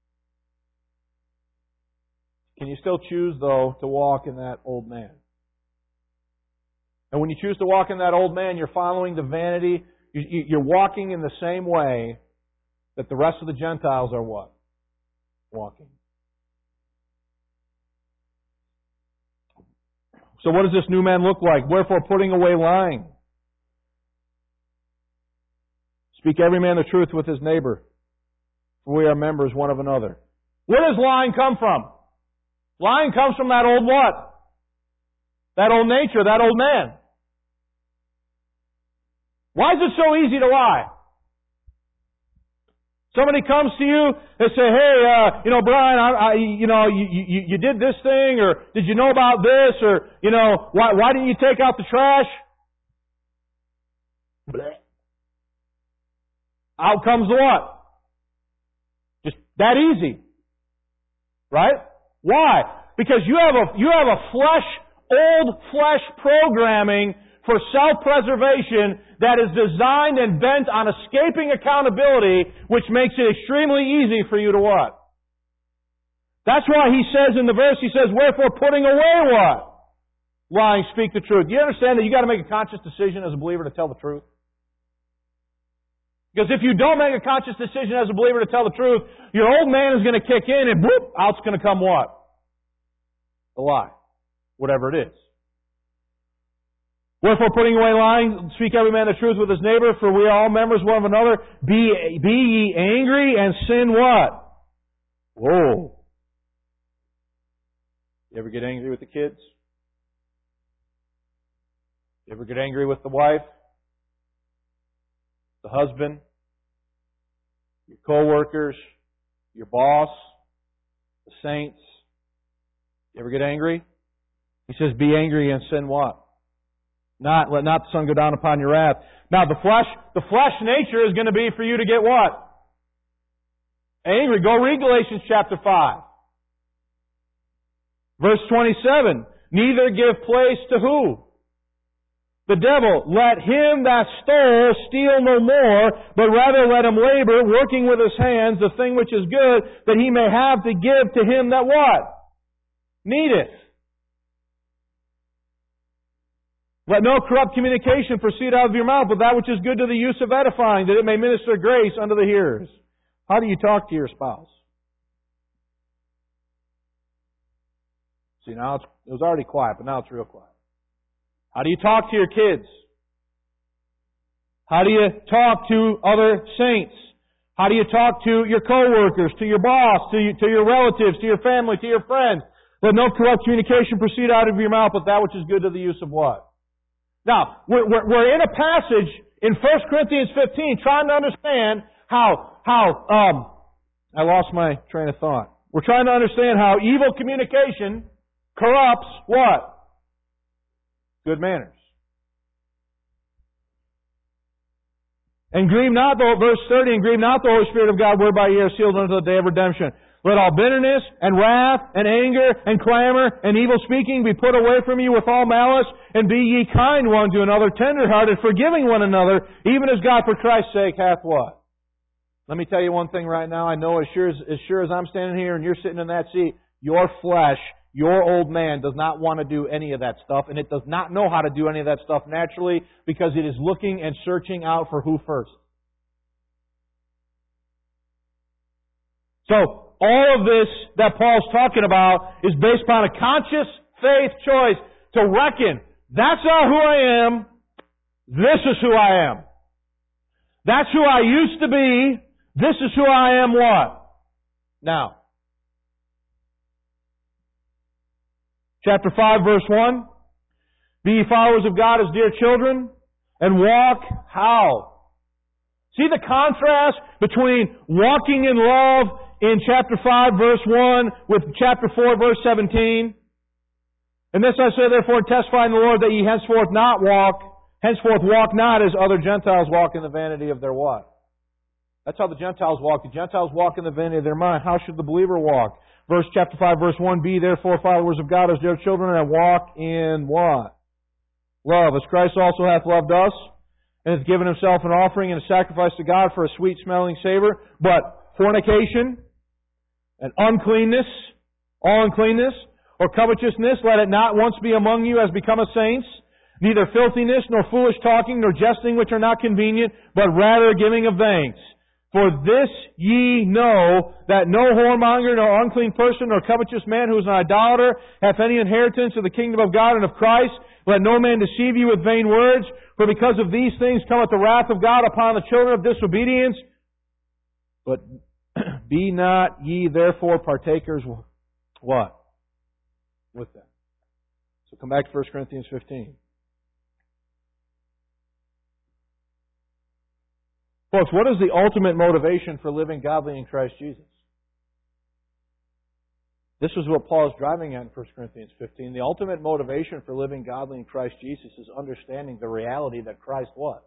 Can you still choose, though, to walk in that old man? And when you choose to walk in that old man, you're following the vanity. You're walking in the same way that the rest of the Gentiles are what? Walking. So what does this new man look like? Wherefore, putting away lying. Speak every man the truth with his neighbor, for we are members one of another. Where does lying come from? Lying comes from that old what? That old nature, that old man. Why is it so easy to lie? Somebody comes to you and say, hey, Brian, you did this thing, or did you know about this, or, why didn't you take out the trash? Blech. Out comes the what? Just that easy. Right? Why? Because you have a old flesh programming for self-preservation that is designed and bent on escaping accountability, which makes it extremely easy for you to what? That's why he says in the verse, he says, wherefore putting away what? Lying, speak the truth. You understand that you got to make a conscious decision as a believer to tell the truth? Because if you don't make a conscious decision as a believer to tell the truth, your old man is going to kick in and whoop, out's going to come what? The lie. Whatever it is. Wherefore putting away lying, speak every man the truth with his neighbor, for we are all members one of another. Be ye angry and sin what? Whoa. You ever get angry with the kids? You ever get angry with the wife? The husband, your co-workers, your boss, the saints. You ever get angry? He says, be angry and sin what? Let not the sun go down upon your wrath. Now the flesh nature is going to be for you to get what? Angry. Go read Galatians chapter 5. Verse 27. Neither give place to who? the devil, let him that stole steal no more, but rather let him labor, working with his hands the thing which is good, that he may have to give to him that what? Needeth. Let no corrupt communication proceed out of your mouth, but that which is good to the use of edifying, that it may minister grace unto the hearers. How do you talk to your spouse? See, now it was already quiet, but now it's real quiet. How do you talk to your kids? How do you talk to other saints? How do you talk to your coworkers, to your boss, to your relatives, to your family, to your friends? Let no corrupt communication proceed out of your mouth, but that which is good to the use of what? Now, we're in a passage in 1 Corinthians 15 trying to understand how I lost my train of thought. We're trying to understand how evil communication corrupts what? Good manners. And grieve not, verse 30, and grieve not the Holy Spirit of God, whereby ye are sealed unto the day of redemption. Let all bitterness, and wrath, and anger, and clamor, and evil speaking be put away from you with all malice, and be ye kind one to another, tenderhearted, forgiving one another, even as God for Christ's sake hath what? Let me tell you one thing right now. I know as sure as I'm standing here and you're sitting in that seat, your flesh, your old man does not want to do any of that stuff, and it does not know how to do any of that stuff naturally because it is looking and searching out for who first. So, all of this that Paul's talking about is based upon a conscious faith choice to reckon, that's not who I am, this is who I am. That's who I used to be, this is who I am what? Now. Chapter 5, verse 1. Be ye followers of God as dear children, and walk how? See the contrast between walking in love in chapter 5, verse 1 with chapter 4, verse 17. And this I say therefore, testify in the Lord, that ye henceforth walk not as other Gentiles walk in the vanity of their what? That's how the Gentiles walk. The Gentiles walk in the vanity of their mind. How should the believer walk? Chapter 5, verse 1, be therefore followers of God as dear children, and walk in what? Love, as Christ also hath loved us, and hath given himself an offering and a sacrifice to God for a sweet-smelling savor. But fornication, and uncleanness, all uncleanness, or covetousness, let it not once be among you as becometh saints, neither filthiness, nor foolish talking, nor jesting which are not convenient, but rather giving of thanks. For this ye know, that no whoremonger, nor unclean person, nor covetous man who is an idolater, hath any inheritance of the kingdom of God and of Christ. Let no man deceive you with vain words, for because of these things cometh the wrath of God upon the children of disobedience. But be not ye therefore partakers, what? With them. So come back to 1 Corinthians 15. Folks, what is the ultimate motivation for living godly in Christ Jesus? This is what Paul is driving at in 1 Corinthians 15. The ultimate motivation for living godly in Christ Jesus is understanding the reality that Christ what?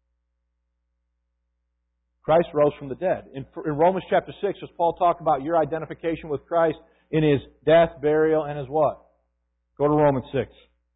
Christ rose from the dead. In Romans chapter 6, does Paul talk about your identification with Christ in His death, burial, and His what? Go to Romans 6.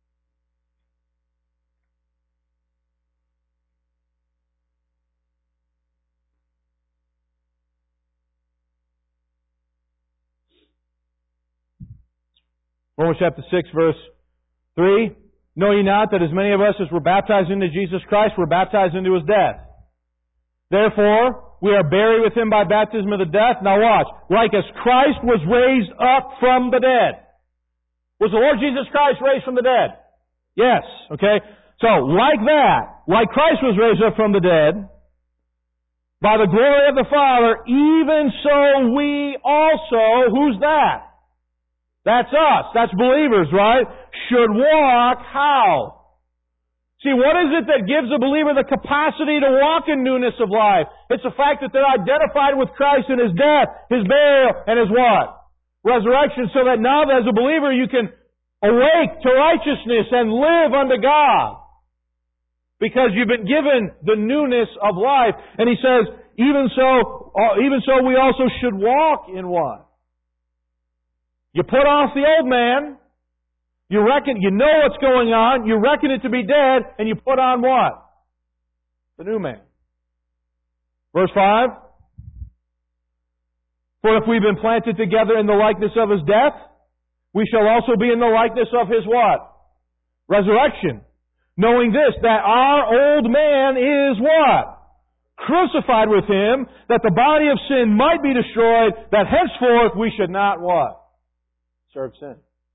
Romans chapter 6, verse 3. Know ye not that as many of us as were baptized into Jesus Christ were baptized into His death? Therefore, we are buried with Him by baptism of the death. Now watch. Like as Christ was raised up from the dead. Was the Lord Jesus Christ raised from the dead? Yes. Okay. So, like that, like Christ was raised up from the dead, by the glory of the Father, even so we also, who's that? That's us. That's believers, right? Should walk how? See, what is it that gives a believer the capacity to walk in newness of life? It's the fact that they're identified with Christ in His death, His burial, and His what? Resurrection, so that now as a believer you can awake to righteousness and live unto God. Because you've been given the newness of life. And he says, even so we also should walk in what? You put off the old man, You know what's going on, you reckon it to be dead, and you put on what? The new man. Verse 5. For if we've been planted together in the likeness of His death, we shall also be in the likeness of His what? Resurrection. Knowing this, that our old man is what? Crucified with Him, that the body of sin might be destroyed, that henceforth we should not what? Serve sin.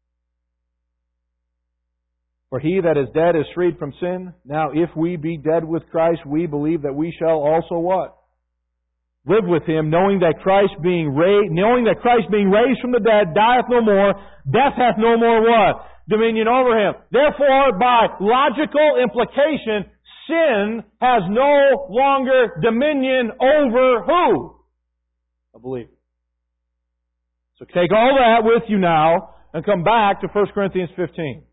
For he that is dead is freed from sin. Now if we be dead with Christ, we believe that we shall also what? Live with Him, knowing that Christ being raised from the dead dieth no more, death hath no more what? Dominion over him. Therefore, by logical implication, sin has no longer dominion over who? A believer. So take all that with you now and come back to 1 Corinthians 15.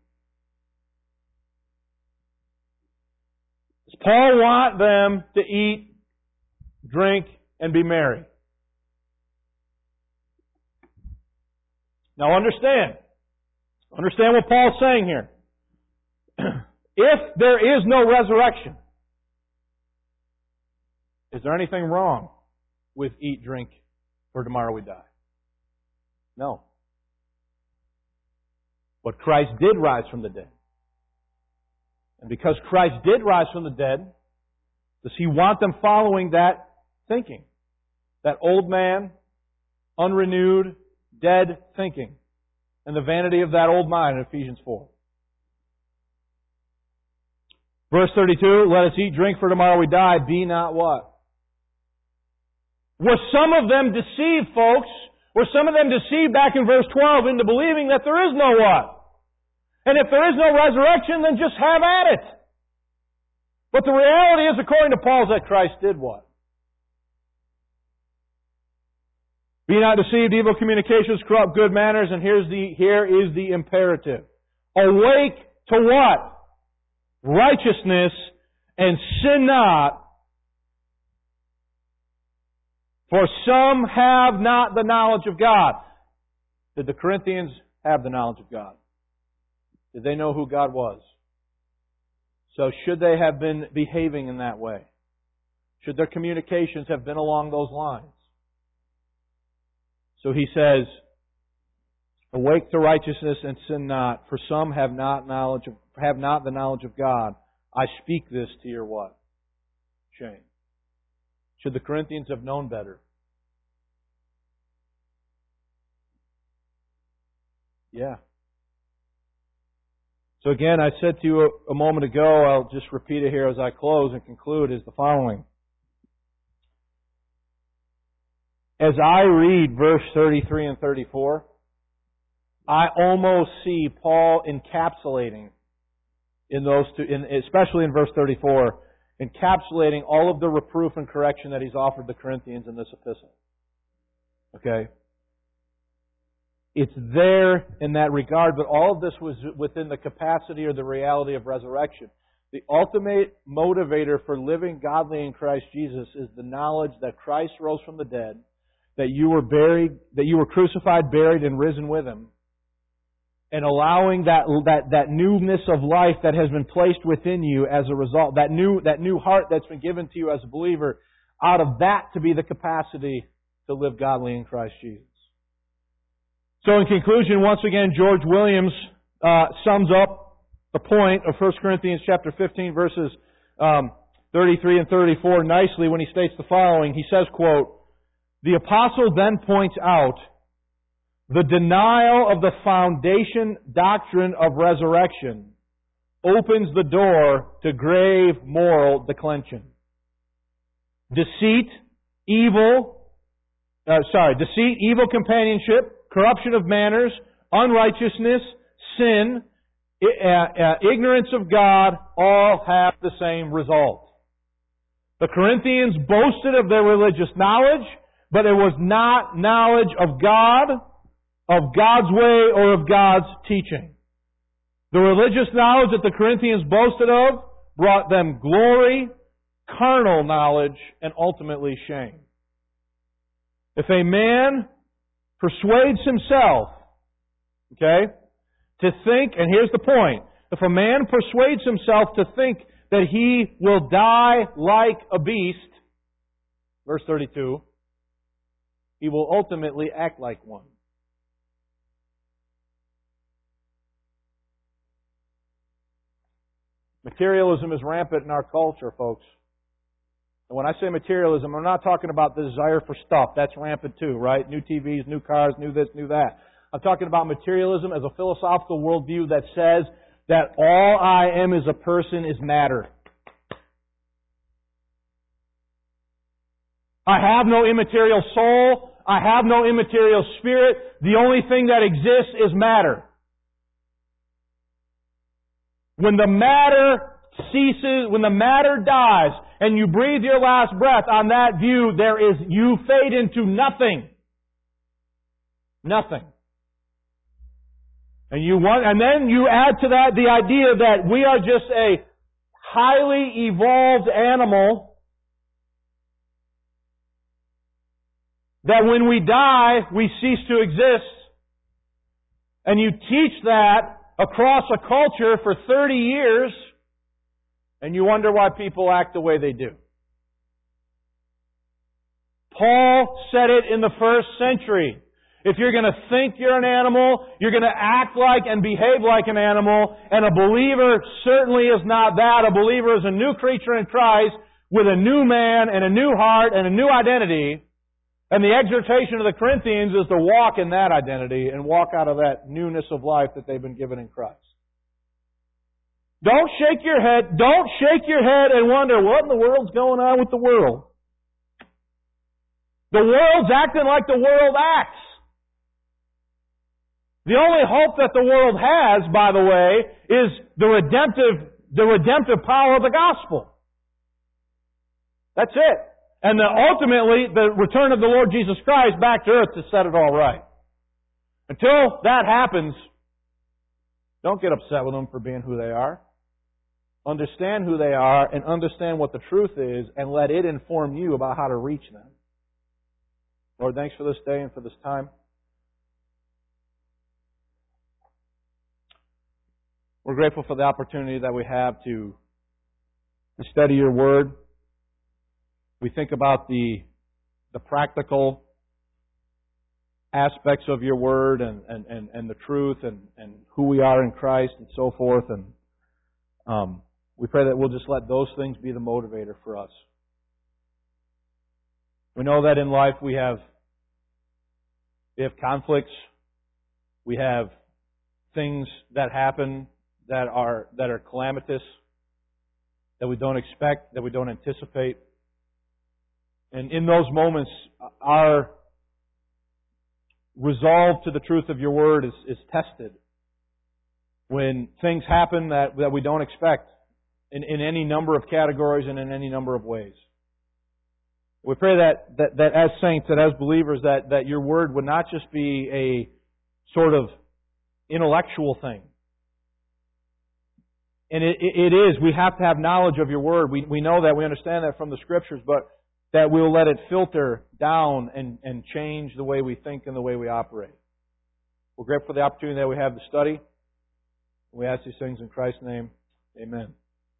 Does Paul want them to eat, drink, and be merry? Now understand what Paul's saying here. If there is no resurrection, is there anything wrong with eat, drink, for tomorrow we die? No. But Christ did rise from the dead. And because Christ did rise from the dead, does He want them following that thinking? That old man, unrenewed, dead thinking. And the vanity of that old mind in Ephesians 4. Verse 32, let us eat, drink, for tomorrow we die. Be not what? Were some of them deceived, folks? Were some of them deceived back in verse 12 into believing that there is no what? And if there is no resurrection, then just have at it. But the reality is, according to Paul, is that Christ did what? Be not deceived, evil communications corrupt good manners, and here is the imperative. Awake to what? Righteousness, and sin not. For some have not the knowledge of God. Did the Corinthians have the knowledge of God? Did they know who God was? So should they have been behaving in that way? Should their communications have been along those lines? So he says, awake to righteousness and sin not, for some have not the knowledge of God. I speak this to your what? Shame. Should the Corinthians have known better? Yeah. So again, I said to you a moment ago, I'll just repeat it here as I close and conclude, is the following. As I read verse 33 and 34, I almost see Paul encapsulating in those two, especially in verse 34, encapsulating all of the reproof and correction that he's offered the Corinthians in this epistle. Okay? It's there in that regard, but all of this was within the capacity or the reality of resurrection. The ultimate motivator for living godly in Christ Jesus is the knowledge that Christ rose from the dead, that you were crucified, buried, and risen with Him, and allowing that newness of life that has been placed within you as a result, that new heart that's been given to you as a believer, out of that to be the capacity to live godly in Christ Jesus. So in conclusion, once again, George Williams sums up the point of 1 Corinthians chapter 15, verses 33 and 34 nicely when he states the following. He says, quote, the apostle then points out the denial of the foundation doctrine of resurrection opens the door to grave moral declension. Deceit, evil companionship, corruption of manners, unrighteousness, sin, ignorance of God, all have the same result. The Corinthians boasted of their religious knowledge, but it was not knowledge of God, of God's way, or of God's teaching. The religious knowledge that the Corinthians boasted of brought them glory, carnal knowledge, and ultimately shame. If a man persuades himself, To think, and here's the point, if a man persuades himself to think that he will die like a beast, verse 32, he will ultimately act like one. Materialism is rampant in our culture, folks. And when I say materialism, I'm not talking about the desire for stuff. That's rampant too, right? New TVs, new cars, new this, new that. I'm talking about materialism as a philosophical worldview that says that all I am as a person is matter. I have no immaterial soul. I have no immaterial spirit. The only thing that exists is matter. When the matter ceases, when the matter dies, and you breathe your last breath, on that view, you fade into nothing. Nothing. And then you add to that the idea that we are just a highly evolved animal, that when we die, we cease to exist. And you teach that across a culture for 30 years, and you wonder why people act the way they do. Paul said it in the first century. If you're going to think you're an animal, you're going to act like and behave like an animal, and a believer certainly is not that. A believer is a new creature in Christ with a new man and a new heart and a new identity. And the exhortation of the Corinthians is to walk in that identity and walk out of that newness of life that they've been given in Christ. Don't shake your head. Don't shake your head and wonder what in the world's going on with the world. The world's acting like the world acts. The only hope that the world has, by the way, is the redemptive power of the gospel. That's it. And then ultimately, the return of the Lord Jesus Christ back to earth to set it all right. Until that happens, don't get upset with them for being who they are. Understand who they are and understand what the truth is and let it inform you about how to reach them. Lord, thanks for this day and for this time. We're grateful for the opportunity that we have to study your Word. We think about the practical aspects of your Word and the truth and who we are in Christ and so forth. And we pray that we'll just let those things be the motivator for us. We know that in life we have conflicts. We have things that happen that are calamitous, that we don't expect, that we don't anticipate. And in those moments, our resolve to the truth of your Word is tested. When things happen that we don't expect in any number of categories and in any number of ways. We pray that as saints, that as believers, that your Word would not just be a sort of intellectual thing. And it is. We have to have knowledge of your Word. We know that. We understand that from the Scriptures, but that we'll let it filter down and change the way we think and the way we operate. We're grateful for the opportunity that we have to study. We ask these things in Christ's name. Amen.